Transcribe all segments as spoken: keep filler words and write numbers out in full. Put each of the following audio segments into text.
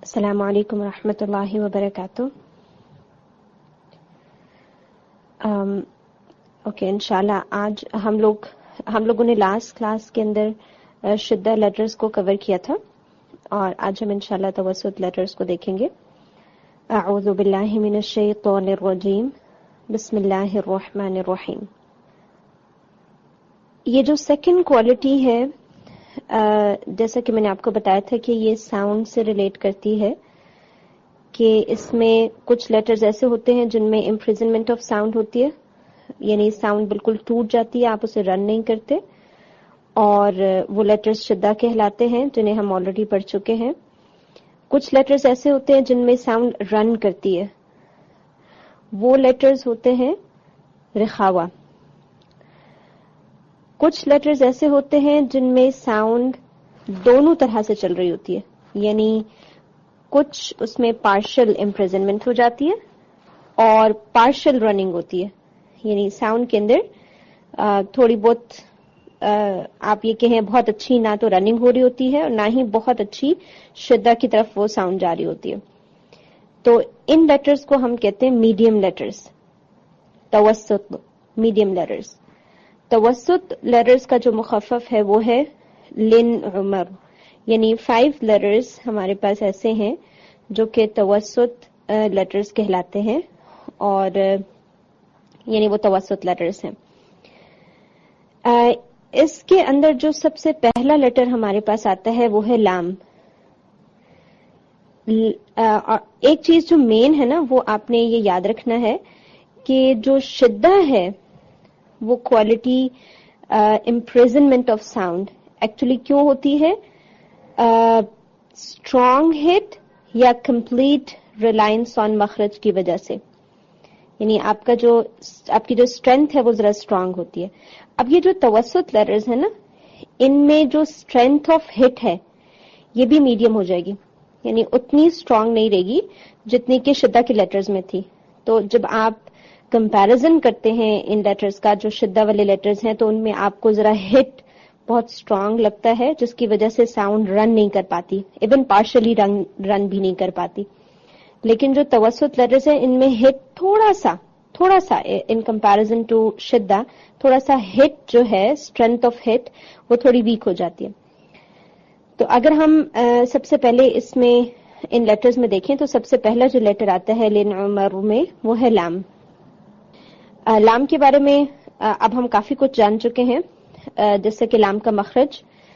السلام علیکم ورحمۃ اللہ وبرکاتہ. اوکے انشاءاللہ آج ہم لوگ ہم لوگوں نے لاسٹ کلاس کے اندر شدہ لیٹرز کو کور کیا تھا اور آج ہم انشاءاللہ توسط لیٹرز کو دیکھیں گے. اعوذ باللہ من الشیطان الرجیم بسم اللہ الرحمن الرحیم. یہ جو سیکنڈ کوالٹی ہے جیسا کہ میں نے آپ کو بتایا تھا کہ یہ ساؤنڈ سے ریلیٹ کرتی ہے کہ اس میں کچھ لیٹرز ایسے ہوتے ہیں جن میں امپریزنمنٹ آف ساؤنڈ ہوتی ہے، یعنی ساؤنڈ بالکل ٹوٹ جاتی ہے، آپ اسے رن نہیں کرتے، اور وہ لیٹرز شدہ کہلاتے ہیں جنہیں ہم آلریڈی پڑھ چکے ہیں. کچھ لیٹرز ایسے ہوتے ہیں جن میں ساؤنڈ رن کرتی ہے، وہ لیٹرز ہوتے ہیں رخاوہ. کچھ لیٹرز ایسے ہوتے ہیں جن میں ساؤنڈ دونوں طرح سے چل رہی ہوتی ہے، یعنی کچھ اس میں پارشل امپریزنمنٹ ہو جاتی ہے اور پارشل رننگ ہوتی ہے، یعنی ساؤنڈ کے اندر تھوڑی بہت آپ یہ کہیں بہت اچھی نہ تو رننگ ہو رہی ہوتی ہے اور نہ ہی بہت اچھی شدہ کی طرف وہ ساؤنڈ جا رہی ہوتی ہے. تو ان لیٹرز کو ہم کہتے ہیں میڈیم لیٹرز، توسط میڈیم لیٹرز. توسط لیٹرز کا جو مخفف ہے وہ ہے لن عمر، یعنی فائیو لیٹرز ہمارے پاس ایسے ہیں جو کہ توسط لیٹرز کہلاتے ہیں، اور یعنی وہ توسط لیٹرز ہیں. اس کے اندر جو سب سے پہلا لیٹر ہمارے پاس آتا ہے وہ ہے لام. ایک چیز جو مین ہے نا وہ آپ نے یہ یاد رکھنا ہے کہ جو شدہ ہے وہ quality imprisonment of sound actually کیوں ہوتی ہے؟ اسٹرانگ ہٹ یا کمپلیٹ ریلائنس آن مخرج کی وجہ سے، یعنی آپ کا جو آپ کی جو اسٹرینتھ ہے وہ ذرا اسٹرانگ ہوتی ہے. اب یہ جو توسط لیٹرز ہے نا ان میں جو اسٹرینتھ آف ہٹ ہے یہ بھی میڈیم ہو جائے گی، یعنی اتنی اسٹرانگ نہیں رہے گی جتنی کہ شدہ کے لیٹرز میں تھی. تو جب آپ کمپیریزن کرتے ہیں ان لیٹرز کا، جو شدہ والے لیٹرز ہیں، تو ان میں آپ کو ذرا ہٹ بہت اسٹرانگ لگتا ہے جس کی وجہ سے ساؤنڈ رن نہیں کر پاتی، ایون پارشلی رن رن بھی نہیں کر پاتی. لیکن جو توسط لیٹرز ہیں ان میں ہٹ تھوڑا سا تھوڑا سا ان کمپیریزن ٹو شدہ تھوڑا سا ہٹ جو ہے اسٹرینتھ آف ہٹ وہ تھوڑی ویک ہو جاتی ہے. تو اگر ہم سب سے پہلے اس میں ان لیٹرز میں دیکھیں تو سب سے پہلا جو لیٹر آتا ہے لن عمر میں وہ ہے لام. لام کے بارے میں اب ہم کافی کچھ جان چکے ہیں، جیسے کہ لام کا مخرج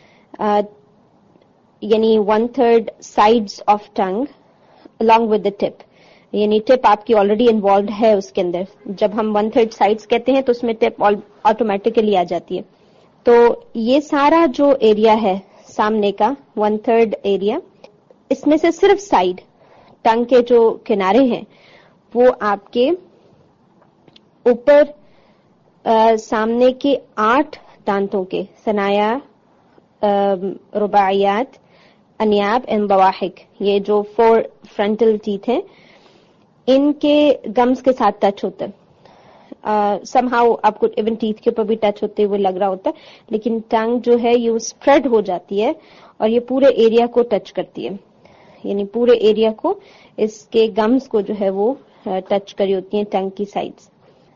یعنی one third sides of tongue along with the tip، یعنی ٹپ آپ کی آلریڈی انوالوڈ ہے اس کے اندر. جب ہم ون تھرڈ سائڈز کہتے ہیں تو اس میں ٹپ آٹومیٹیکلی آ جاتی ہے. تو یہ سارا جو ایریا ہے سامنے کا ون تھرڈ ایریا، اس میں سے صرف سائڈ ٹنگ کے جو کنارے ہیں وہ آپ کے اوپر آ, سامنے کے آٹھ دانتوں کے ثنایا، رباعیات، انیاب اینڈ بواحک، یہ جو فور فرنٹل ٹیتھ ہیں ان کے گمز کے ساتھ ٹچ ہوتا ہے. سم ہاؤ آپ کو ایون ٹیتھ کے اوپر بھی ٹچ ہوتے ہوئے لگ رہا ہوتا ہے، لیکن ٹنگ جو ہے یہ اسپریڈ ہو جاتی ہے اور یہ پورے ایریا کو ٹچ کرتی ہے، یعنی پورے ایریا کو اس کے گمز کو جو ہے وہ ٹچ کری ہوتی ہیں ٹنگ کی سائڈز.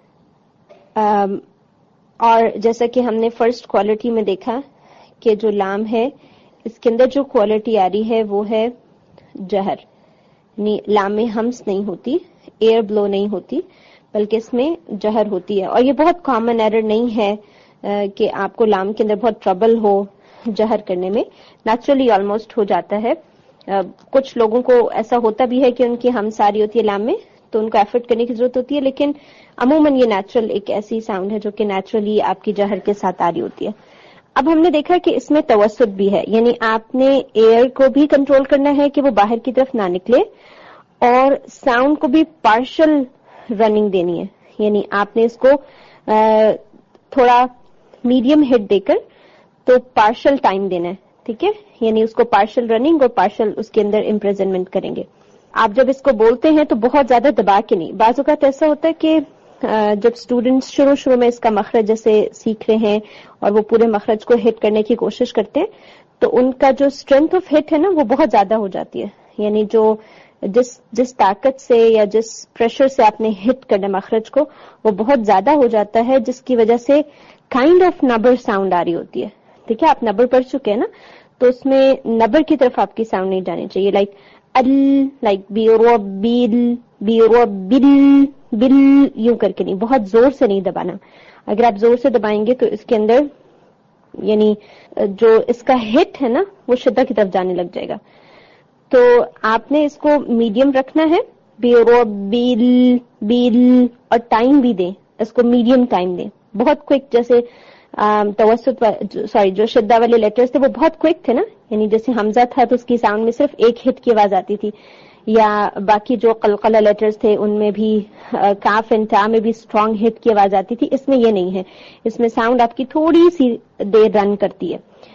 اور جیسا کہ ہم نے فرسٹ کوالٹی میں دیکھا کہ جو لام ہے اس کے اندر جو کوالٹی آ رہی ہے وہ ہے جہر، یعنی لام میں ہمس نہیں ہوتی، ایئر بلو نہیں ہوتی، بلکہ اس میں جہر ہوتی ہے. اور یہ بہت کامن ایرر نہیں ہے کہ آپ کو لام کے اندر بہت ٹربل ہو جہر کرنے میں، نیچرلی آلموسٹ ہو جاتا ہے. کچھ لوگوں کو ایسا ہوتا بھی ہے کہ ان کی ہمس آ رہی ہوتی ہے لام میں تو ان کو ایفرٹ کرنے کی ضرورت ہوتی ہے، لیکن عموماً یہ نیچرل ایک ایسی ساؤنڈ ہے جو کہ نیچرلی آپ کی جہر کے ساتھ آ رہی ہوتی ہے. اب ہم نے دیکھا کہ اس میں توسط بھی ہے، یعنی آپ نے ایئر کو بھی کنٹرول کرنا ہے کہ وہ باہر کی طرف نہ نکلے، اور ساؤنڈ کو بھی پارشل رننگ دینی ہے، یعنی آپ نے اس کو تھوڑا میڈیم ہٹ دے کر تو پارشل ٹائم دینا ہے، ٹھیک ہے، یعنی اس کو پارشل رننگ اور پارشل اس کے اندر امپریزنمنٹ کریں گے. آپ جب اس کو بولتے ہیں تو بہت زیادہ دبا کے نہیں. بعض اوقات ایسا ہوتا ہے کہ جب اسٹوڈنٹس شروع شروع میں اس کا مخرج جیسے سیکھ رہے ہیں اور وہ پورے مخرج کو ہٹ کرنے کی کوشش کرتے ہیں تو ان کا جو اسٹرینتھ آف ہٹ ہے نا وہ بہت زیادہ ہو جاتی ہے، یعنی جو جس جس طاقت سے یا جس پریشر سے آپ نے ہٹ کرنا مخرج کو وہ بہت زیادہ ہو جاتا ہے، جس کی وجہ سے کائنڈ آف نبر ساؤنڈ آ رہی ہوتی ہے. ٹھیک ہے، آپ نبر پڑھ چکے ہیں نا، تو اس میں نبر کی طرف آپ کی ساؤنڈ نہیں جانی چاہیے. لائک ال، لائک بی رو بیل، بی رو بل بل، یوں کر کے نہیں، بہت زور سے نہیں دبانا. اگر آپ زور سے دبائیں گے تو اس کے اندر یعنی جو اس کا ہٹ ہے نا وہ شدہ کی طرف جانے لگ جائے گا. تو آپ نے اس کو میڈیم رکھنا ہے، بیرو بیل بیل، اور ٹائم بھی دیں اس کو، میڈیم ٹائم دیں. بہت کوئک، جیسے توسط سوری جو شدہ والے لیٹرز تھے وہ بہت کوئک تھے نا، یعنی جیسے حمزہ تھا تو اس کی ساؤنڈ میں صرف ایک ہٹ کی آواز آتی تھی، یا باقی جو قلقلہ لیٹرز تھے ان میں بھی کاف اینڈ تا میں بھی اسٹرانگ ہٹ کی آواز آتی تھی. اس میں یہ نہیں ہے، اس میں ساؤنڈ آپ کی تھوڑی سی دیر رن کرتی ہے.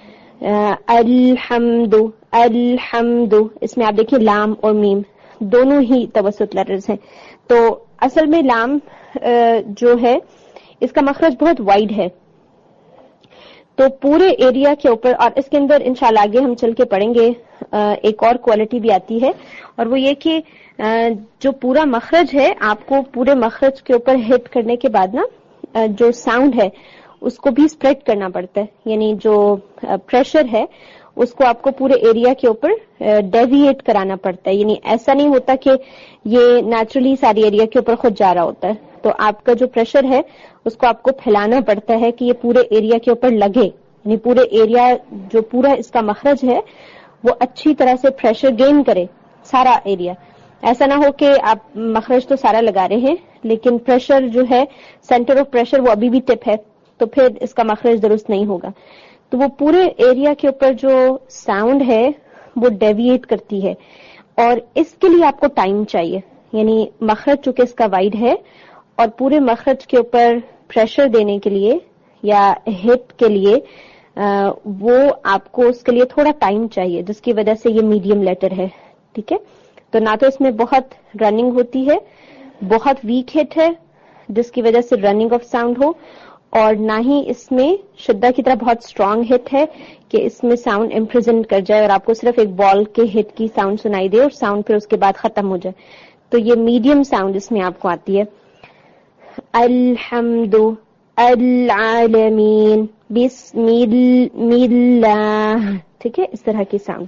الحمد الحمد، اس میں آپ دیکھیں لام اور میم دونوں ہی توسط لیٹرز ہیں. تو اصل میں لام جو ہے اس کا مخرج بہت وائڈ ہے، تو پورے ایریا کے اوپر، اور اس کے اندر انشاءاللہ آگے ہم چل کے پڑھیں گے ایک اور کوالٹی بھی آتی ہے، اور وہ یہ کہ جو پورا مخرج ہے آپ کو پورے مخرج کے اوپر ہٹ کرنے کے بعد نا جو ساؤنڈ ہے اس کو بھی اسپریڈ کرنا پڑتا ہے. یعنی جو پریشر ہے اس کو آپ کو پورے ایریا کے اوپر ڈیویٹ کرانا پڑتا ہے. یعنی ایسا نہیں ہوتا کہ یہ نیچرلی ساری ایریا کے اوپر خود جا رہا ہوتا ہے. تو آپ کا جو پریشر ہے اس کو آپ کو پھیلانا پڑتا ہے کہ یہ پورے ایریا کے اوپر لگے. یعنی پورے ایریا جو پورا اس کا مخرج ہے وہ اچھی طرح سے پریشر گین کرے سارا ایریا. ایسا نہ ہو کہ آپ مخرج تو سارا لگا رہے ہیں لیکن پریشر جو ہے، سینٹر آف پریشر وہ ابھی بھی ٹپ ہے، تو پھر اس کا مخرج درست نہیں ہوگا. تو وہ پورے ایریا کے اوپر جو ساؤنڈ ہے وہ ڈیویٹ کرتی ہے، اور اس کے لیے آپ کو ٹائم چاہیے. یعنی مخرج چونکہ اس کا وائڈ ہے اور پورے مخرج کے اوپر پریشر دینے کے لیے یا ہٹ کے لیے آ, وہ آپ کو اس کے لیے تھوڑا ٹائم چاہیے، جس کی وجہ سے یہ میڈیم لیٹر ہے. ٹھیک ہے، تو نہ تو اس میں بہت رننگ ہوتی ہے، بہت ویک ہٹ ہے جس کی وجہ سے رننگ آف ساؤنڈ ہو، اور نہ ہی اس میں شدہ کی طرح بہت اسٹرانگ ہٹ ہے کہ اس میں ساؤنڈ امپریزنٹ کر جائے اور آپ کو صرف ایک بال کے ہٹ کی ساؤنڈ سنائی دے اور ساؤنڈ پھر اس کے بعد ختم ہو جائے. تو یہ میڈیم ساؤنڈ اس میں آپ کو آتی ہے. الحمد العالمین بسم اللہ. ٹھیک ہے، اس طرح کی ساؤنڈ.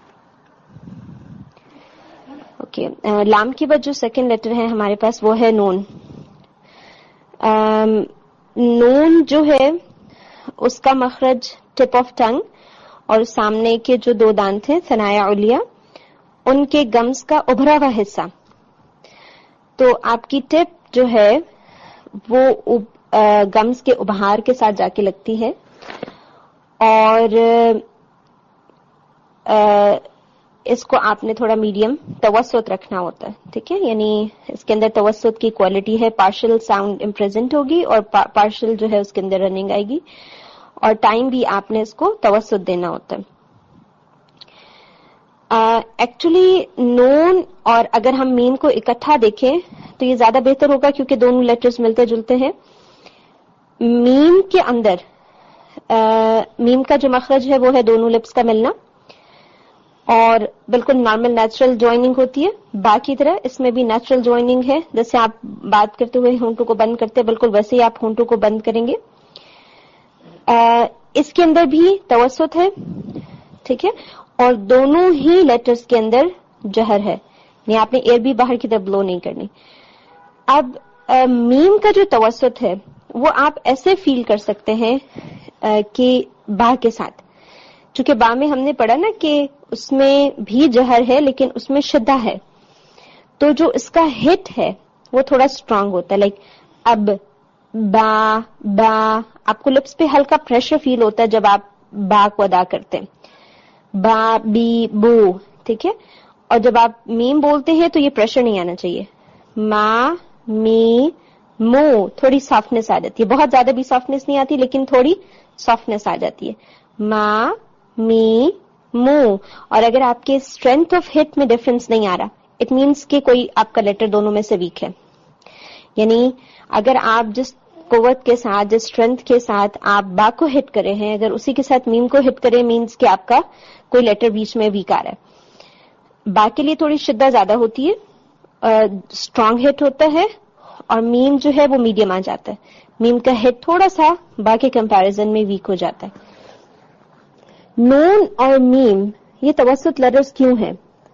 اوکے، لام کے بعد جو سیکنڈ لیٹر ہے ہمارے پاس وہ ہے نون. نون جو ہے اس کا مخرج ٹپ آف ٹنگ اور سامنے کے جو دو دانت ہیں ثنایا علیا، ان کے گمز کا ابھرا ہوا حصہ. تو آپ کی ٹپ جو ہے وہ گمز کے ابہار کے ساتھ جا کے لگتی ہے، اور اس کو آپ نے تھوڑا میڈیم توسط رکھنا ہوتا ہے. ٹھیک ہے، یعنی اس کے اندر توسط کی کوالٹی ہے، پارشل ساؤنڈ امپریزنٹ ہوگی اور پارشل جو ہے اس کے اندر رننگ آئے گی، اور ٹائم بھی آپ نے اس کو توسط دینا ہوتا ہے. ایکچولی uh, نون اور اگر ہم میم کو اکٹھا دیکھیں تو یہ زیادہ بہتر ہوگا کیونکہ دونوں لیٹرز ملتے جلتے ہیں. میم کے اندر uh, میم کا جو مخرج ہے وہ ہے دونوں لپس کا ملنا، اور بالکل نارمل نیچرل جوائننگ ہوتی ہے. باقی طرح اس میں بھی نیچرل جوائننگ ہے، جیسے آپ بات کرتے ہوئے ہونٹوں کو بند کرتے ہیں بالکل ویسے ہی آپ ہونٹوں کو بند کریں گے. uh, اس کے اندر بھی توسط ہے. ٹھیک ہے، اور دونوں ہی لیٹرز کے اندر جہر ہے، یعنی آپ نے ایئر بھی باہر کی طرف بلو نہیں کرنی. اب میم کا جو توسط ہے وہ آپ ایسے فیل کر سکتے ہیں کہ با کے ساتھ، چونکہ با میں ہم نے پڑھا نا کہ اس میں بھی جہر ہے لیکن اس میں شدہ ہے، تو جو اس کا ہٹ ہے وہ تھوڑا اسٹرانگ ہوتا ہے. لائک اب با با آپ کو لپس پہ ہلکا پریشر فیل ہوتا ہے جب آپ با کو ادا کرتے ہیں، با بی بو. ٹھیک ہے، اور جب آپ میم بولتے ہیں تو یہ پریشر نہیں آنا چاہیے. ما می مو تھوڑی سافٹنس آ جاتی ہے، بہت زیادہ بھی سافٹنس نہیں آتی لیکن تھوڑی سافٹنس آ جاتی ہے. ما می مو. اور اگر آپ کے اسٹرینتھ آف ہٹ میں ڈفرنس نہیں آ رہا، اٹ مینس کہ کوئی آپ کا لیٹر دونوں میں سے ویک ہے. یعنی اگر آپ جس قوت کے ساتھ، جس اسٹرینتھ کے ساتھ آپ با کو ہٹ کرے ہیں، اگر اسی کے ساتھ میم کو ہٹ کرے، مینس کہ آپ کا کوئی لیٹر بیچ میں ویک آ رہا ہے. با کے لیے تھوڑی شدہ زیادہ ہوتی ہے, اسٹرانگ ہٹ ہوتا ہے, اور میم جو ہے وہ میڈیم آ جاتا ہے. میم کا ہٹ تھوڑا سا با کے کمپیرزن میں ویک ہو جاتا ہے. نون اور میم یہ توسط لیٹرز کیوں ہیں؟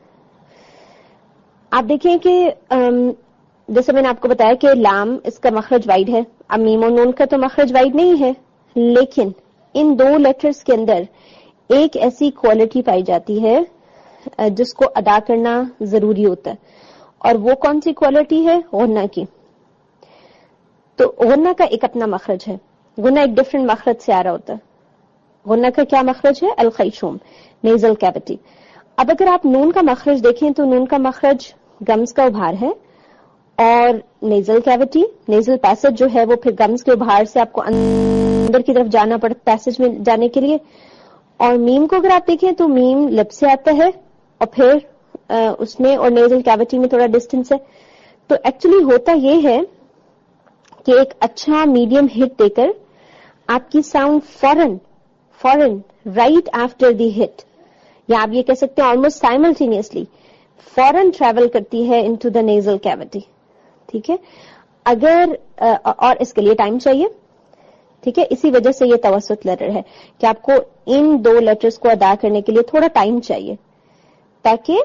آپ دیکھیں کہ جیسے میں نے آپ کو بتایا کہ لام اس کا مخرج وائڈ ہے. اب میم اور نون کا تو مخرج وائڈ نہیں ہے, لیکن ان دو لیٹرز کے اندر ایک ایسی کوالٹی پائی جاتی ہے جس کو ادا کرنا ضروری ہوتا ہے, اور وہ کون سی کوالٹی ہے؟ غنہ کی. تو غنہ کا ایک اپنا مخرج ہے, غنہ ایک ڈفرنٹ مخرج سے آ رہا ہوتا ہے. غنہ کا کیا مخرج ہے؟ الخیشوم, نیزل کیویٹی. اب اگر آپ نون کا مخرج دیکھیں تو نون کا مخرج گمز کا ابھار ہے, اور نیزل کیویٹی, نیزل پیسج جو ہے وہ پھر گمز کے ابھار سے آپ کو اندر کی طرف جانا پڑتا پیسج میں جانے کے لیے. اور میم کو اگر آپ دیکھیں تو میم لب سے آتا ہے, اور پھر اس میں اور نیزل کیویٹی میں تھوڑا ڈسٹینس ہے. تو ایکچولی ہوتا یہ ہے کہ ایک اچھا میڈیم ہٹ دے کر آپ کی ساؤنڈ فورن فورن رائٹ آفٹر دی ہٹ, یا آپ یہ کہہ سکتے ہیں آلموسٹ سائملٹینیسلی فورن ٹریول کرتی ہے انٹو دا نیزل کیویٹی. ٹھیک ہے, اگر اور اس کے لیے ٹائم چاہیے. ٹھیک ہے, اسی وجہ سے یہ توسط لیٹر ہے کہ آپ کو ان دو لیٹرز کو ادا کرنے کے لیے تھوڑا ٹائم چاہیے, تاکہ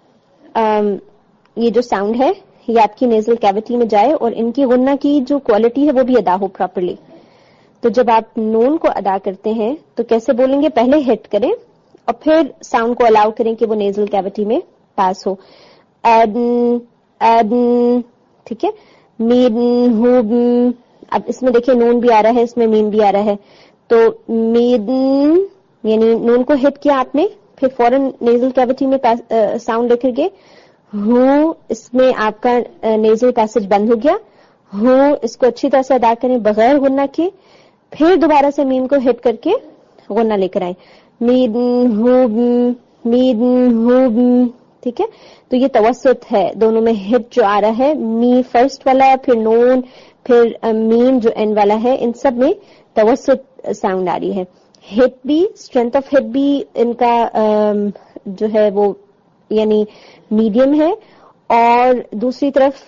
یہ جو ساؤنڈ ہے یہ آپ کی نیزل کیویٹی میں جائے اور ان کی غنہ کی جو کوالٹی ہے وہ بھی ادا ہو پراپرلی. تو جب آپ نون کو ادا کرتے ہیں تو کیسے بولیں گے؟ پہلے ہٹ کریں اور پھر ساؤنڈ کو الاؤ کریں کہ وہ نیزل کیویٹی میں پاس ہو. ایڈن ایڈن ٹھیک ہے, میڈن ہوبن. اب اس میں دیکھیں نون بھی آ رہا ہے, اس میں میم بھی آ رہا ہے. تو میڈن یعنی نون کو ہٹ کیا آپ نے, پھر فوراً نیزل کیویٹی میں ساؤنڈ لے کر گئے. ہوں, اس میں آپ کا نیزل پیسج بند ہو گیا. ہوں, اس کو اچھی طرح سے ادا کریں بغیر غنہ کے. پھر دوبارہ سے میم کو ہٹ کر کے غنہ لے کر آئیں. میڈن ہوبن میڈن ہوبن. ٹھیک ہے, تو یہ توسط ہے. دونوں میں ہٹ جو آ رہا ہے, می فرسٹ والا, پھر نون, پھر میم جو اینڈ والا ہے, ان سب میں توسط ساؤنڈ آ رہی ہے. ہٹ بھی, اسٹرینتھ آف ہٹ بھی ان کا جو ہے وہ یعنی میڈیم ہے, اور دوسری طرف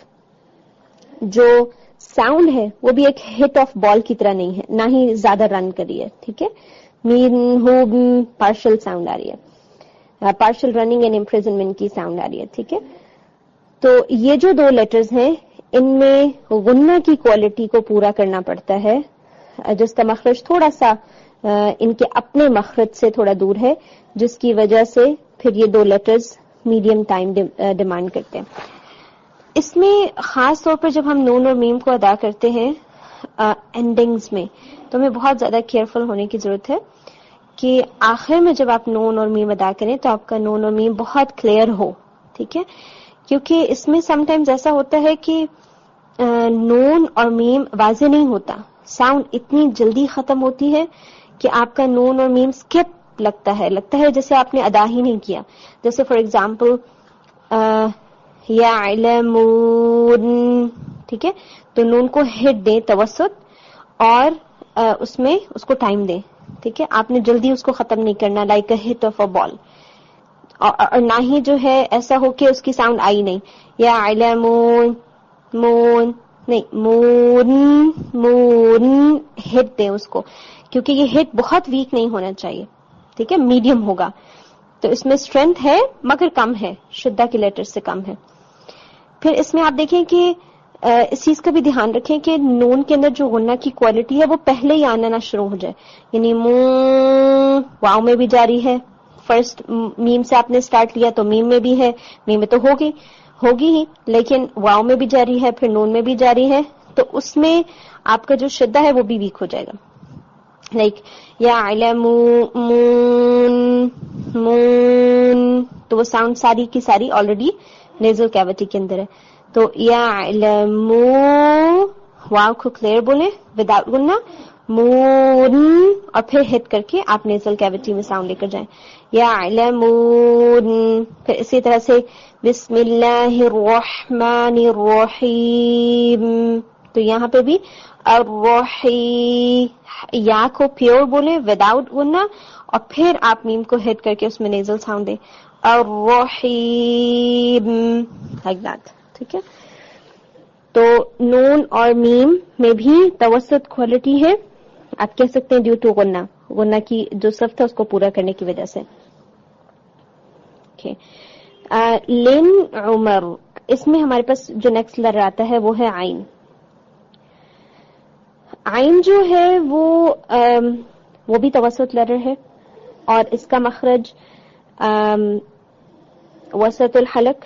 جو ساؤنڈ ہے وہ بھی ایک ہٹ آف بال کی طرح نہیں ہے, نہ ہی زیادہ رن کری ہے. ٹھیک ہے, مین ہو پارشل ساؤنڈ آ رہی ہے, پارشل رننگ اینڈ امپریزنمنٹ کی ساؤنڈ آ رہی ہے. ٹھیک ہے, تو یہ جو دو لیٹرز ہیں ان میں غنہ کی کوالٹی کو پورا کرنا پڑتا ہے, جس کا مخرج تھوڑا سا ان کے اپنے مخرج سے تھوڑا دور ہے, جس کی وجہ سے پھر یہ دو لیٹرز میڈیم ٹائم ڈیمانڈ کرتے ہیں. اس میں خاص طور پر جب ہم نون اور میم کو ادا کرتے ہیں اینڈنگز میں, تو ہمیں بہت زیادہ کیئرفل ہونے کی ضرورت ہے کہ آخر میں جب آپ نون اور میم ادا کریں تو آپ کا نون اور میم بہت کلیئر ہو. ٹھیک ہے, کیونکہ اس میں سم ٹائمز ایسا ہوتا ہے کہ نون اور میم واضح نہیں ہوتا, ساؤنڈ اتنی جلدی ختم ہوتی ہے کہ آپ کا نون اور میم اسکپ لگتا ہے لگتا ہے جیسے آپ نے ادا ہی نہیں کیا. جیسے فار ایگزامپل یعلمون. ٹھیک ہے, تو نون کو ہٹ دیں توسط, اور اس میں اس کو ٹائم دیں. ٹھیک ہے, آپ نے جلدی اس کو ختم نہیں کرنا لائک اے ہٹ آف اے بال, اور نہ ہی جو ہے ایسا ہو کہ اس کی ساؤنڈ آئی نہیں. یعلمون مون نہیں, مون مون ہٹ دیں اس کو, کیونکہ یہ ہٹ بہت ویک نہیں ہونا چاہیے. ٹھیک ہے, میڈیم ہوگا. تو اس میں اسٹرینتھ ہے مگر کم ہے, شدہ کے لیٹر سے کم ہے. پھر اس میں آپ دیکھیں کہ اس چیز کا بھی دھیان رکھیں کہ نون کے اندر جو غنہ کی کوالٹی ہے وہ پہلے ہی آنا نہ شروع ہو جائے. یعنی مو واؤ میں بھی جاری ہے, فرسٹ میم سے آپ نے سٹارٹ لیا تو میم میں بھی ہے, میم میں تو ہوگی ہوگی ہی, لیکن واؤ میں بھی جاری ہے, پھر نون میں بھی جاری ہے, تو اس میں آپ کا جو شدہ ہے وہ بھی ویک ہو جائے گا. لائک یعلمون مون, تو وہ ساؤنڈ ساری کی ساری آلریڈی نیزل کیویٹی کے اندر ہے. تو یعلمو واو کو کلیئر بولیں وداؤٹ غنہ, مون, اور پھر ہٹ کر کے آپ نیزل کیویٹی میں ساؤنڈ لے کر جائیں. یعلمون. پھر اسی طرح سے بسم اللہ الرحمن الرحیم, تو یہاں پہ بھی الرحیم یا کو پیور بولیں وداؤٹ غنہ, اور پھر آپ میم کو ہٹ کر کے اس میں نیزل ساؤنڈ دیں. الرحیم like that. ٹھیک ہے. تو نون اور میم میں بھی توسط کوالٹی ہے. آپ کہہ سکتے ہیں ڈیو ٹو غنہ غنہ کی جو صرف تھا اس کو پورا کرنے کی وجہ سے. لن عمر اس میں ہمارے پاس جو نیکسٹ لیٹر آتا ہے وہ ہے عین. عین جو ہے وہ وہ بھی توسط لیٹر ہے اور اس کا مخرج وسط الحلق.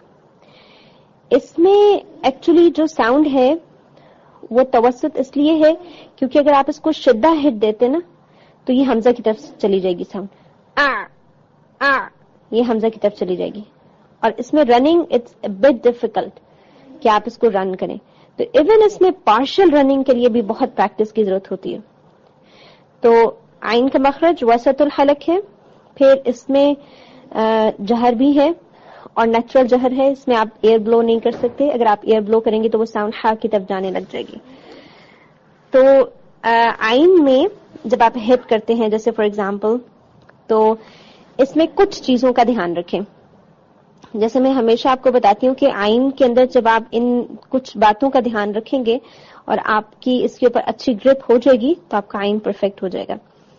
اس میں ایکچولی جو ساؤنڈ ہے وہ توسط اس لیے ہے کیونکہ اگر آپ اس کو شدہ ہٹ دیتے نا تو یہ حمزہ کی طرف چلی جائے گی ساؤنڈ. آ آ یہ حمزہ کی طرف چلی جائے گی اور اس میں running it's a bit difficult کہ آپ اس کو رن کریں. تو ایون اس میں پارشل رننگ کے لیے بھی بہت پریکٹس کی ضرورت ہوتی ہے. تو عین کا مخرج وسط الحلق ہے. پھر اس میں جہر بھی ہے اور نیچرل جہر ہے. اس میں آپ ایئر بلو نہیں کر سکتے. اگر آپ ایئر بلو کریں گے تو وہ ساؤنڈ ہا کی طرف جانے لگ جائے گی. تو عین میں جب آپ ہٹ کرتے ہیں جیسے فار ایگزامپل تو اس میں کچھ چیزوں کا دھیان رکھیں. جیسے میں ہمیشہ آپ کو بتاتی ہوں کہ عین کے اندر جب آپ ان کچھ باتوں کا دھیان رکھیں گے اور آپ کی اس کے اوپر اچھی گرپ ہو جائے گی تو آپ کا عین پرفیکٹ ہو جائے گا.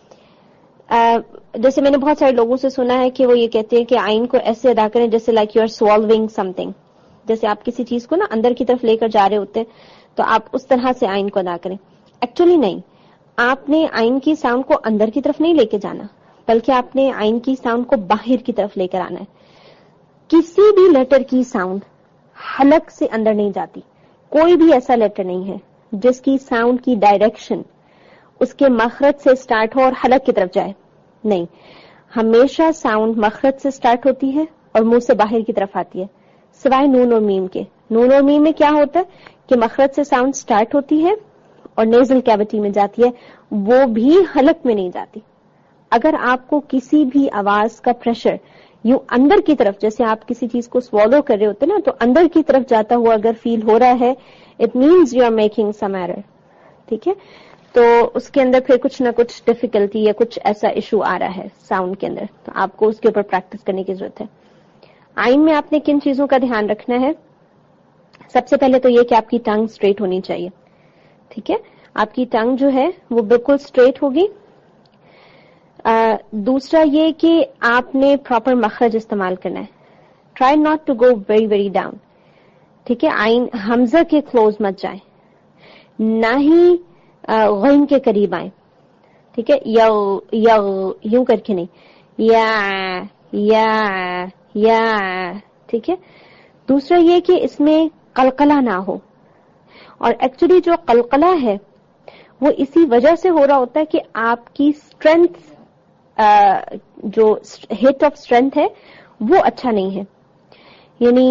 جیسے میں نے بہت سارے لوگوں سے سنا ہے کہ وہ یہ کہتے ہیں کہ عین کو ایسے ادا کریں جیسے like you are swallowing something. جیسے آپ کسی چیز کو نا اندر کی طرف لے کر جا رہے ہوتے ہیں تو آپ اس طرح سے عین کو ادا کریں. ایکچولی نہیں, آپ نے عین کی ساؤنڈ کو اندر کی طرف نہیں لے کے جانا بلکہ آپ نے عین کی ساؤنڈ کو باہر کی طرف لے کر آنا ہے. کسی بھی لیٹر کی ساؤنڈ حلق سے اندر نہیں جاتی. کوئی بھی ایسا لیٹر نہیں ہے جس کی ساؤنڈ کی ڈائریکشن اس کے مخرج سے سٹارٹ ہو اور حلق کی طرف جائے. نہیں, ہمیشہ ساؤنڈ مخرج سے سٹارٹ ہوتی ہے اور منہ سے باہر کی طرف آتی ہے, سوائے نون اور میم کے. نون اور میم میں کیا ہوتا ہے کہ مخرج سے ساؤنڈ سٹارٹ ہوتی ہے اور نیزل کیوٹی میں جاتی ہے, وہ بھی حلق میں نہیں جاتی. اگر آپ کو کسی بھی آواز کا پریشر یوں اندر کی طرف, جیسے آپ کسی چیز کو سوالو کر رہے ہوتے نا, تو اندر کی طرف جاتا ہوا اگر فیل ہو رہا ہے it means you are making some error. ٹھیک ہے, تو اس کے اندر پھر کچھ نہ کچھ ڈیفیکلٹی یا کچھ ایسا ایشو آ رہا ہے ساؤنڈ کے اندر, تو آپ کو اس کے اوپر پریکٹس کرنے کی ضرورت ہے. عین میں آپ نے کن چیزوں کا دھیان رکھنا ہے؟ سب سے پہلے تو یہ کہ آپ کی ٹنگ اسٹریٹ ہونی چاہیے. ٹھیک ہے, آپ کی ٹنگ جو ہے وہ بالکل اسٹریٹ ہوگی. آ, دوسرا یہ کہ آپ نے پراپر مخرج استعمال کرنا ہے. Try not to go very very down. ٹھیک ہے, عین حمزہ کے کلوز مت جائیں, نہ ہی غین کے قریب آئیں. ٹھیک ہے, یا یا یوں کر کے نہیں, یا یا یا. ٹھیک ہے, دوسرا یہ کہ اس میں قلقلہ نہ ہو. اور ایکچولی جو قلقلہ ہے وہ اسی وجہ سے ہو رہا ہوتا ہے کہ آپ کی اسٹرینتھ, جو ہٹ آف اسٹرینتھ ہے وہ اچھا نہیں ہے. یعنی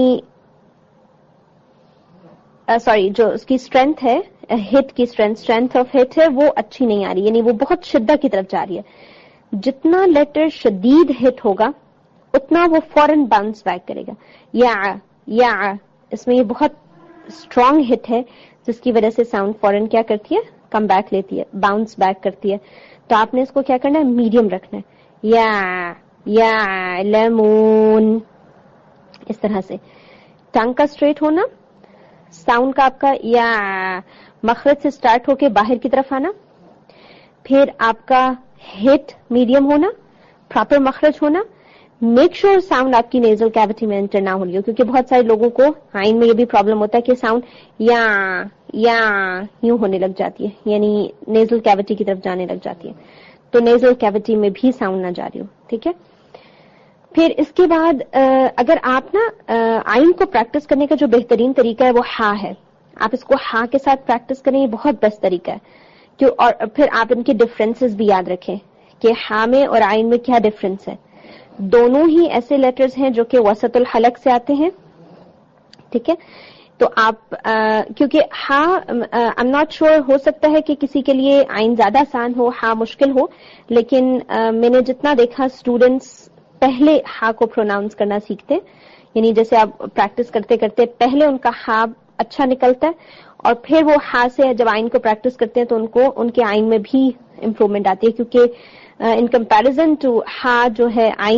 سوری جو اس کی اسٹرینتھ ہے, ہٹ کی اسٹرینتھ اسٹرینتھ آف ہٹ ہے وہ اچھی نہیں آ رہی, یعنی وہ بہت شدہ کی طرف جا رہی ہے. جتنا لیٹر شدید ہٹ ہوگا اتنا وہ فوراً باؤنس بیک کرے گا. یا یا اس میں یہ بہت اسٹرانگ ہٹ ہے جس کی وجہ سے ساؤنڈ فوراً کیا کرتی ہے, کم بیک لیتی ہے, باؤنس بیک کرتی ہے. تو آپ نے اس کو کیا کرنا ہے, میڈیم رکھنا ہے. یا یا لیمون, اس طرح سے. ٹنگ کا اسٹریٹ ہونا, ساؤنڈ کا آپ کا یا مخرج سے سٹارٹ ہو کے باہر کی طرف آنا, پھر آپ کا ہٹ میڈیم ہونا, پراپر مخرج ہونا. میک شیور ساؤنڈ آپ کی نیزل کیوٹی میں انٹر نہ ہو رہی ہو, کیونکہ بہت سارے لوگوں کو عین میں یہ بھی پرابلم ہوتا ہے کہ ساؤنڈ یا یا یوں ہونے لگ جاتی ہے, یعنی نیزل کیوٹی کی طرف جانے لگ جاتی ہے. تو نیزل کیوٹی میں بھی ساؤنڈ نہ جا رہی ہو. ٹھیک ہے, پھر اس کے بعد اگر آپ نا عین کو پریکٹس کرنے کا جو بہترین طریقہ ہے وہ ہا ہے. آپ اس کو ہا کے ساتھ پریکٹس کریں, یہ بہت بیسٹ طریقہ ہے. کیوں, اور پھر آپ ان کے ڈفرینسز بھی یاد رکھیں کہ ہا میں اور عین میں کیا ڈفرینس ہے. دونوں ہی ایسے لیٹرز ہیں جو کہ وسط الحلق سے آتے ہیں. ٹھیک ہے, تو آپ آ, کیونکہ ah I am not sure, ہو سکتا ہے کہ کسی کے لیے عین زیادہ آسان ہو, ہا مشکل ہو, لیکن آ, میں نے جتنا دیکھا اسٹوڈینٹس پہلے ہا کو پروناؤنس کرنا سیکھتے, یعنی جیسے آپ پریکٹس کرتے کرتے پہلے ان کا ہا اچھا نکلتا ہے اور پھر وہ ہا سے جب عین کو پریکٹس کرتے ہیں تو ان کو ان کے عین میں بھی امپروومنٹ آتی ہے, کیونکہ ان کمپیریزن ٹو ہا جو ہے عین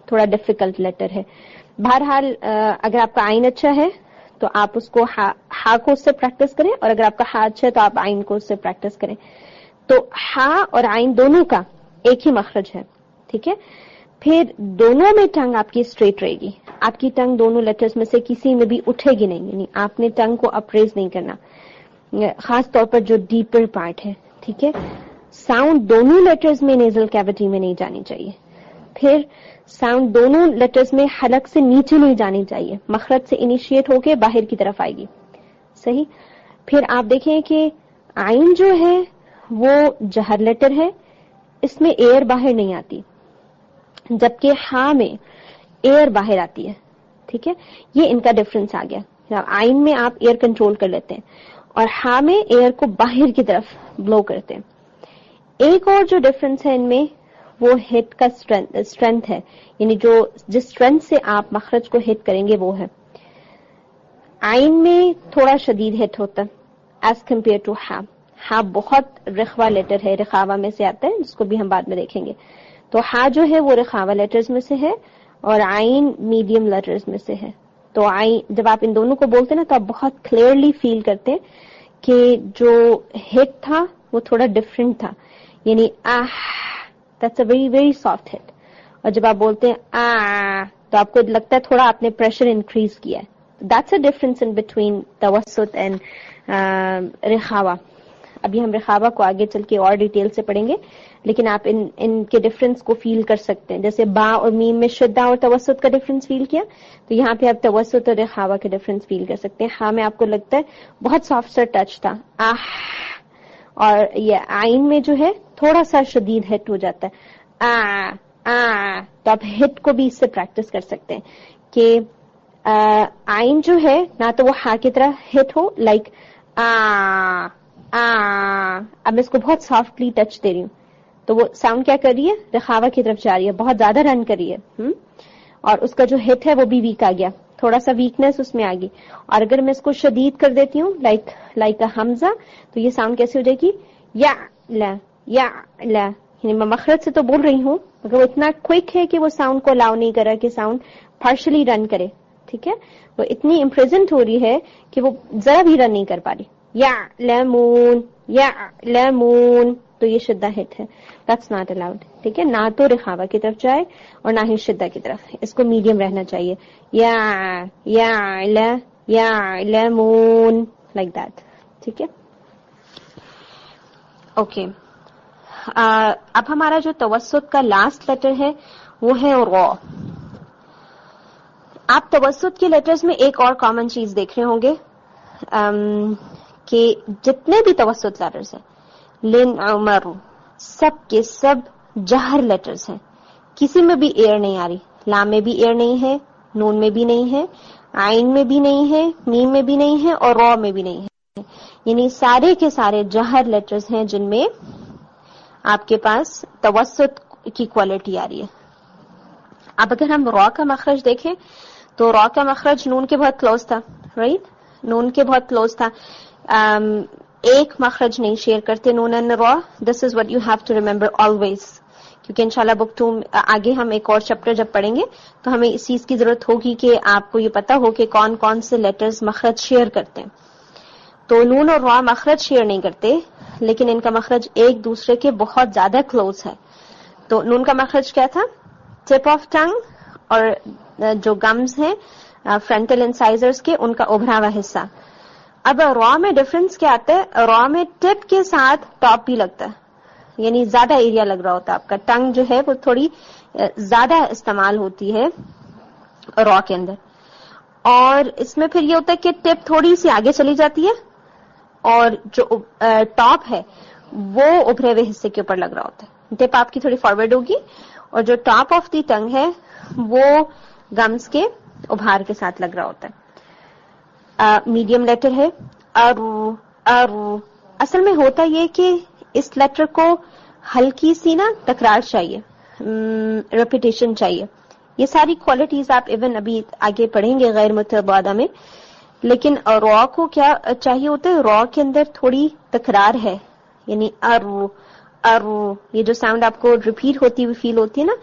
تھوڑا ڈیفیکلٹ لیٹر ہے. بہرحال اگر آپ کا آئین اچھا ہے تو آپ اس کو ہا, ہا کو اس سے پریکٹس کریں, اور اگر آپ کا ہا اچھا ہے تو آپ آئین کو اس سے پریکٹس کریں. تو ہا اور آئین دونوں کا ایک ہی مخرج ہے, ٹھیک ہے. پھر دونوں میں ٹنگ آپ کی اسٹریٹ رہے گی, آپ کی ٹنگ دونوں لیٹرز میں سے کسی میں بھی اٹھے گی نہیں, یعنی آپ نے ٹنگ کو اپریز نہیں کرنا, خاص طور پر جو ڈیپر پارٹ ہے, ٹھیک ہے. ساؤنڈ دونوں لیٹرز میں نیزل کیوٹی میں نہیں جانی چاہیے. پھر ساؤنڈ دونوں لیٹرز میں حلق سے نیچے نہیں جانی چاہیے, مخرج سے انیشیٹ ہو کے باہر کی طرف آئے گی, صحیح. پھر آپ دیکھیں کہ آئین جو ہے وہ جہر لیٹر ہے, اس میں ایئر باہر نہیں آتی, جبکہ ہاں میں ایئر باہر آتی ہے, ٹھیک ہے. یہ ان کا ڈفرنس آ گیا. آئین میں آپ ایئر کنٹرول کر لیتے ہیں اور ہاں میں ایئر کو باہر کی طرف بلو کرتے ہیں. ایک اور جو ڈفرنس ہے ان میں وہ ہٹ کا اسٹرینتھ ہے, یعنی جو جس اسٹرینتھ سے آپ مخرج کو ہٹ کریں گے وہ ہے. آئین میں تھوڑا شدید ہٹ ہوتا ہے ایز کمپیئر ٹو ہا. ہا بہت رخوا لیٹر ہے, رخاوا میں سے آتا ہے, جس کو بھی ہم بعد میں دیکھیں گے. تو ہا جو ہے وہ رخاوا لیٹرز میں سے ہے اور آئین میڈیم لیٹرز میں سے ہے. تو آئین جب آپ ان دونوں کو بولتے ہیں نا تو آپ بہت کلیئرلی فیل کرتے ہیں کہ جو ہٹ تھا وہ تھوڑا ڈفرینٹ تھا, یعنی ah that's a very very soft hit. اور جب آپ بولتے ہیں آ تو آپ کو لگتا ہے تھوڑا آپ نے پریشر انکریز کیا ہے. That's a difference in between توسط اینڈ رخاوا. ابھی ہم رخاوا کو آگے چل کے اور ڈیٹیل سے پڑھیں گے, لیکن آپ ان ان کے ڈفرنس کو فیل کر سکتے ہیں. جیسے با اور میم میں شدہ اور توسط کا ڈفرنس فیل کیا, تو یہاں پہ آپ توسط اور رخاوا کے ڈفرنس فیل کر سکتے ہیں. ہاں میں آپ کو لگتا ہے بہت سافٹ سا ٹچ تھا آہ, اور یہ آئین میں جو ہے تھوڑا سا شدید ہٹ ہو جاتا ہے آ آ. تو آپ ہٹ کو بھی اس سے پریکٹس کر سکتے ہیں کہ آئین جو ہے نہ تو وہ ہا کی طرح ہٹ ہو لائک آ آ. اب میں اس کو بہت سافٹلی ٹچ دے رہی ہوں تو وہ ساؤنڈ کیا کر رہی ہے, رخاوا کی طرف جا رہی ہے, بہت زیادہ رن کر رہی ہے, ہم اور اس کا جو ہٹ ہے وہ بھی ویک آ گیا, تھوڑا سا ویکنیس اس میں آ گئی. اور اگر میں اس کو شدید کر دیتی ہوں لائک لائک اے حمزہ, تو یہ ساؤنڈ کیسے ہو جائے گی, یا لا یا لا. یعنی میں مخرج سے تو بول رہی ہوں مگر وہ اتنا کوئک ہے کہ وہ ساؤنڈ کو الاؤ نہیں کر رہا کہ ساؤنڈ پارشلی رن کرے, ٹھیک ہے. وہ اتنی امپریزنٹ ہو رہی ہے کہ وہ ذرا بھی رن نہیں کر پا رہی. یا لیمون یا لیمون, تو یہ شدہ ہٹ ہے, دیٹس ناٹ الاؤڈ, ٹھیک ہے. نہ تو رخاوا کی طرف جائے اور نہ ہی شدہ کی طرف, اس کو میڈیم رہنا چاہیے. یا یا لا یا لیمون لائک دیٹ, ٹھیک ہے. اوکے, اب ہمارا جو توسط کا لاسٹ لیٹر ہے وہ ہے را. آپ توسط کے لیٹرز میں ایک اور کامن چیز دیکھ رہے ہوں گے کہ جتنے بھی توسط لیٹرز ہیں, لن عمر, سب کے سب جہر لیٹرز ہیں, کسی میں بھی ایئر نہیں آ رہی. لام میں بھی ایئر نہیں ہے, نون میں بھی نہیں ہے, عین میں بھی نہیں ہے, میم میں بھی نہیں ہے, اور را میں بھی نہیں ہے. یعنی سارے کے سارے جہر لیٹرز ہیں جن میں آپ کے پاس توسط کی کوالٹی آ رہی ہے. اب اگر ہم را کا مخرج دیکھیں تو را کا مخرج نون کے بہت کلوز تھا, رائٹ, نون کے بہت کلوز تھا. um, ایک مخرج نہیں شیئر کرتے نون اینڈ را. This is what you have to remember always, کیونکہ انشاءاللہ بک ٹو آگے ہم ایک اور چیپٹر جب پڑھیں گے تو ہمیں اس چیز کی ضرورت ہوگی کہ آپ کو یہ پتا ہو کہ کون کون سے لیٹرز مخرج شیئر کرتے ہیں. تو نون اور را مخرج شیئر نہیں کرتے, لیکن ان کا مخرج ایک دوسرے کے بہت زیادہ کلوز ہے. تو نون کا مخرج کیا تھا, ٹپ آف ٹنگ, اور جو گمز ہیں فرنٹل انسائزرز کے, ان کا ابھرا ہوا حصہ. اب را میں ڈفرنس کیا آتا ہے, را میں ٹپ کے ساتھ ٹاپ بھی لگتا ہے, یعنی زیادہ ایریا لگ رہا ہوتا ہے. آپ کا ٹنگ جو ہے وہ تھوڑی زیادہ استعمال ہوتی ہے را کے اندر, اور اس میں پھر یہ ہوتا ہے کہ ٹپ تھوڑی سی آگے چلی جاتی ہے اور جو ٹاپ ہے وہ ابھرے ہوئے حصے کے اوپر لگ رہا ہوتا ہے. ٹپ آپ کی تھوڑی فارورڈ ہوگی اور جو ٹاپ آف دی ٹنگ ہے وہ گمز کے ابھار کے ساتھ لگ رہا ہوتا ہے. میڈیم لیٹر ہے ار ار. اصل میں ہوتا یہ کہ اس لیٹر کو ہلکی سی نا تکرار چاہیے, ریپیٹیشن چاہیے. یہ ساری کوالٹیز آپ ایون ابھی آگے پڑھیں گے غیر متبادہ میں. لیکن را کو کیا چاہیے ہوتا ہے, را کے اندر تھوڑی تکرار ہے, یعنی ار ار, یہ جو ساؤنڈ آپ کو ریپیٹ ہوتی ہوئی فیل ہوتی ہے نا,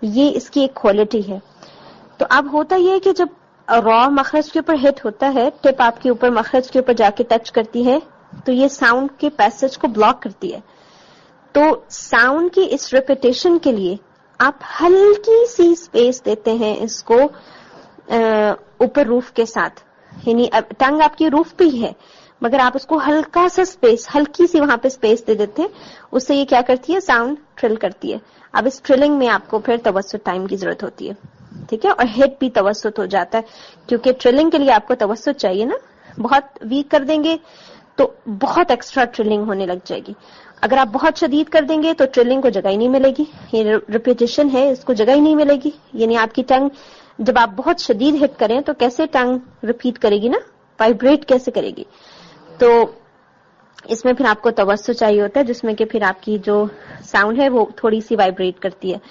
یہ اس کی ایک کوالٹی ہے. تو اب ہوتا یہ ہے کہ جب را مخرج کے اوپر ہٹ ہوتا ہے, ٹپ آپ کے اوپر مخرج کے اوپر جا کے ٹچ کرتی ہے, تو یہ ساؤنڈ کے پیسج کو بلاک کرتی ہے. تو ساؤنڈ کی اس ریپیٹیشن کے لیے آپ ہلکی سی اسپیس دیتے ہیں اس کو اوپر روف کے ساتھ, یعنی ٹنگ آپ کی روف پہ ہی ہے مگر آپ اس کو ہلکا سا اسپیس, ہلکی سی وہاں پہ اسپیس دے دیتے ہیں. اس سے یہ کیا کرتی ہے, ساؤنڈ ٹرل کرتی ہے. اب اس ٹرلنگ میں آپ کو پھر توسط ٹائم کی ضرورت ہوتی ہے, ٹھیک ہے, اور ہٹ بھی توسط ہو جاتا ہے کیونکہ ٹرلنگ کے لیے آپ کو توسط چاہیے نا. بہت ویک کر دیں گے تو بہت ایکسٹرا ٹرلنگ ہونے لگ جائے گی. اگر آپ بہت شدید کر دیں گے تو ٹرلنگ کو جگہ ہی نہیں ملے گی, یہ ریپیٹیشن ہے اس کو جگہ ہی نہیں ملے گی. یعنی آپ کی ٹنگ جب آپ بہت شدید ہٹ کریں تو کیسے ٹنگ ریپیٹ کرے گی نا, وائبریٹ کیسے کرے گی. تو اس میں پھر آپ کو توسط چاہیے ہوتا ہے جس میں کہ پھر آپ کی جو ساؤنڈ ہے وہ تھوڑی سی وائبریٹ کرتی ہے.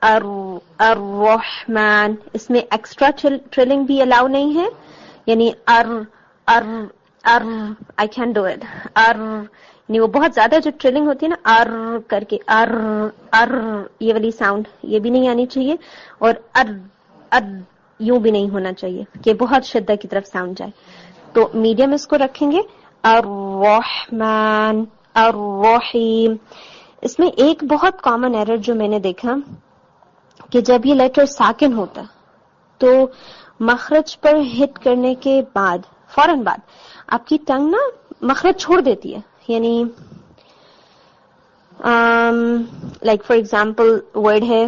الرحمن, اس میں ایکسٹرا ٹرلنگ بھی الاؤ نہیں ہے, یعنی uh uh uh I can do it uh, یعنی وہ بہت زیادہ جو ٹرلنگ ہوتی ہے نا ار کر کے ار ار, یہ والی ساؤنڈ یہ بھی نہیں آنی چاہیے, اور ار ار یوں بھی نہیں ہونا چاہیے کہ بہت شدت کی طرف ساؤنڈ جائے. تو میڈیم اس کو رکھیں گے. الرحمن الرحیم. اس میں ایک بہت کامن ایرر جو میں نے دیکھا کہ جب یہ لیٹر ساکن ہوتا تو مخرج پر ہٹ کرنے کے بعد فوراً بعد آپ کی ٹنگ نا مخرج چھوڑ دیتی ہے. یعنی لائک فار ایگزامپل ورڈ ہے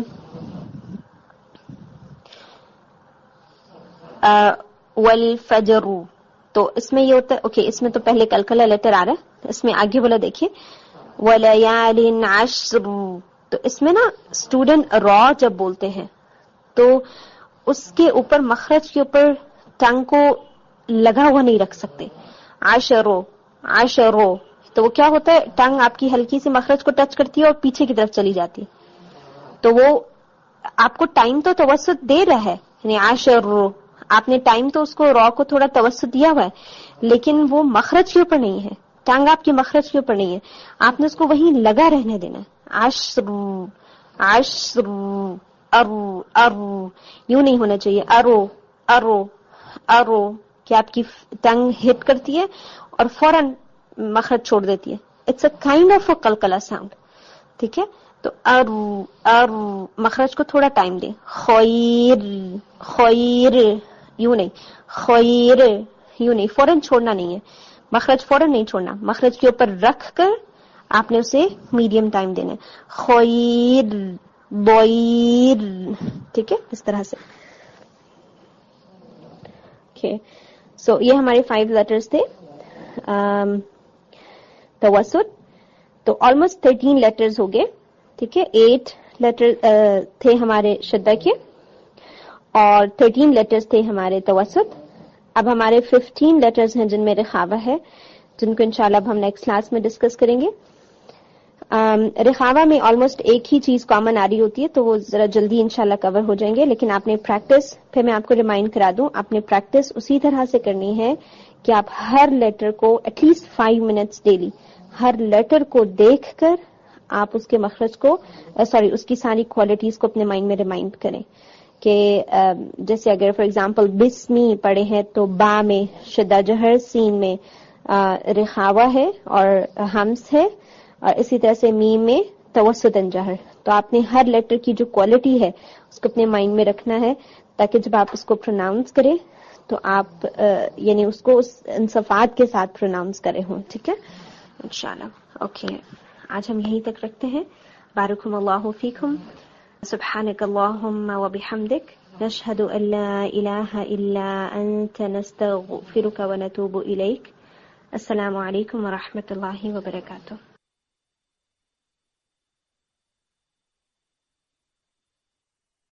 والفجر, تو اس میں یہ ہوتا ہے اوکے, اس میں تو پہلے کلکلا لیٹر آ رہا ہے, اس میں آگے والا دیکھیے ولیال عشر, تو اس میں نا اسٹوڈنٹ را جب بولتے ہیں تو اس کے اوپر مخرج کے اوپر ٹنگ کو لگا ہوا نہیں رکھ سکتے. عشرو عشرو, تو وہ کیا ہوتا ہے, ٹنگ آپ کی ہلکی سی مخرج کو ٹچ کرتی ہے اور پیچھے کی طرف چلی جاتی ہے. تو وہ آپ کو ٹائم تو توسط دے رہا ہے, یعنی عشرو آپ نے ٹائم تو اس کو را کو تھوڑا توسط دیا ہوا ہے, لیکن وہ مخرج کے اوپر نہیں ہے, ٹنگ آپ کی مخرج کے اوپر نہیں ہے, آپ نے اس کو وہیں لگا رہنے دینا ہے. عشرو عشرو ارو ارو, یوں نہیں ہونا چاہیے ارو ارو ارو کہ آپ کی ٹنگ ہٹ کرتی ہے اور فوراً مخرج چھوڑ دیتی ہے. It's a kind of a کلکلا ساؤنڈ, ٹھیک ہے. تو ارو ارو مخرج کو تھوڑا ٹائم دیں. خیر خیر یوں نہیں, خیر یوں نہیں, فوراً چھوڑنا نہیں ہے مخرج, فوراً نہیں چھوڑنا, مخرج کے اوپر رکھ کر آپ نے اسے میڈیم ٹائم دینا ہے. خیر بویر, ٹھیک ہے, اس طرح سے. اوکے, سو یہ ہمارے فائیو لیٹرز تھے توسط. تو آلموسٹ تھرٹین لیٹرز ہو گئے, ٹھیک ہے. ایٹ لیٹر تھے ہمارے شدہ کے اور تھرٹین لیٹرز تھے ہمارے توسط. اب ہمارے ففٹین لیٹرز ہیں جن میں رخاوہ ہے, جن کو انشاءاللہ اب ہم نیکسٹ کلاس میں ڈسکس کریں گے. رخاوہ میں آلموسٹ ایک ہی چیز کامن آ رہی ہوتی ہے تو وہ ذرا جلدی انشاءاللہ کور ہو جائیں گے, لیکن آپ نے پریکٹس, پھر میں آپ کو ریمائنڈ کرا دوں, آپ نے پریکٹس اسی طرح سے کرنی ہے کہ آپ ہر لیٹر کو at least five minutes daily ہر لیٹر کو دیکھ کر آپ اس کے مخرج کو سوری اس کی ساری کوالٹیز کو اپنے مائنڈ میں ریمائنڈ کریں. کہ جیسے اگر فار ایگزامپل بسمی پڑھے ہیں تو با میں شدہ جہر, سین میں رخاوہ ہے اور ہمس ہے, اور اسی طرح سے میم میں توسط جہر. تو آپ نے ہر لیٹر کی جو کوالٹی ہے اس کو اپنے مائنڈ میں رکھنا ہے تاکہ جب آپ اس کو پروناؤنس کریں تو آپ یعنی اس کو اس انصفات کے ساتھ پروناؤنس کرے ہوں, ٹھیک ہے انشاءاللہ. اوکے, آج ہم یہیں تک رکھتے ہیں. بارکم اللہ فیکم, سبحانک اللہم و بحمدک, نشہد ان لا الہ الا انت, نستغفرک و نتوب الیک. السلام علیکم ورحمۃ اللہ وبرکاتہ.